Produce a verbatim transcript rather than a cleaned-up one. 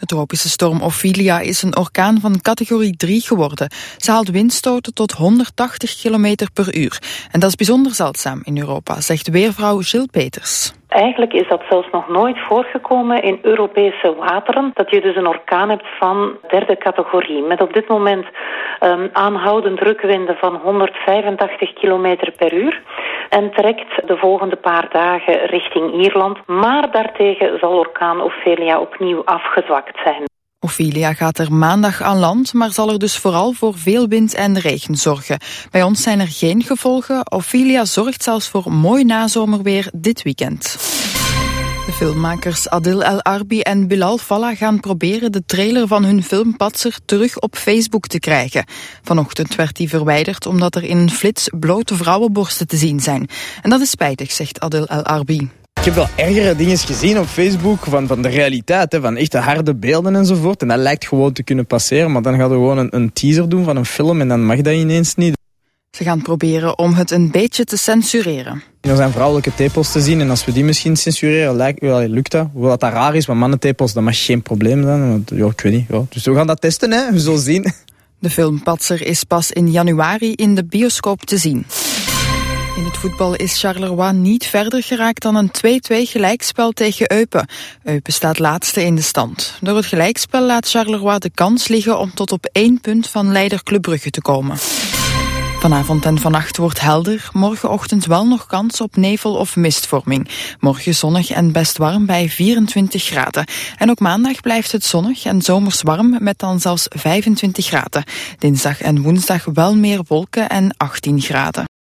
De tropische storm Ophelia is een orkaan van categorie drie geworden. Ze haalt windstoten tot honderdtachtig kilometer per uur. En dat is bijzonder zeldzaam in Europa, zegt weervrouw Jill Peters. Eigenlijk is dat zelfs nog nooit voorgekomen in Europese wateren, dat je dus een orkaan hebt van derde categorie. Met op dit moment um, aanhoudend drukwinden van honderdvijfentachtig kilometer per uur. En trekt de volgende paar dagen richting Ierland. Maar daartegen zal orkaan Ophelia opnieuw afgezwakt zijn. Ophelia gaat er maandag aan land, maar zal er dus vooral voor veel wind en regen zorgen. Bij ons zijn er geen gevolgen. Ophelia zorgt zelfs voor mooi nazomerweer dit weekend. De filmmakers Adil El Arbi en Bilal Fallah gaan proberen de trailer van hun film Patser terug op Facebook te krijgen. Vanochtend werd die verwijderd omdat er in een flits blote vrouwenborsten te zien zijn. En dat is spijtig, zegt Adil El Arbi. Ik heb wel ergere dingen gezien op Facebook van, van de realiteit, hè, van echte harde beelden enzovoort. En dat lijkt gewoon te kunnen passeren, maar dan gaan we gewoon een, een teaser doen van een film en dan mag dat ineens niet. Ze gaan proberen om het een beetje te censureren. Er zijn vrouwelijke tepels te zien en als we die misschien censureren, lijkt, ja, lukt dat. Hoewel dat raar is, maar mannentepels, dat mag geen probleem zijn. Want, ja, ik weet niet. Ja. Dus we gaan dat testen, hè. We zullen zien. De film Patser is pas in januari in de bioscoop te zien. In het voetbal is Charleroi niet verder geraakt dan een twee-twee gelijkspel tegen Eupen. Eupen staat laatste in de stand. Door het gelijkspel laat Charleroi de kans liggen om tot op één punt van leider Club Brugge te komen. Vanavond en vannacht wordt helder. Morgenochtend wel nog kans op nevel- of mistvorming. Morgen zonnig en best warm bij vierentwintig graden. En ook maandag blijft het zonnig en zomers warm met dan zelfs vijfentwintig graden. Dinsdag en woensdag wel meer wolken en achttien graden.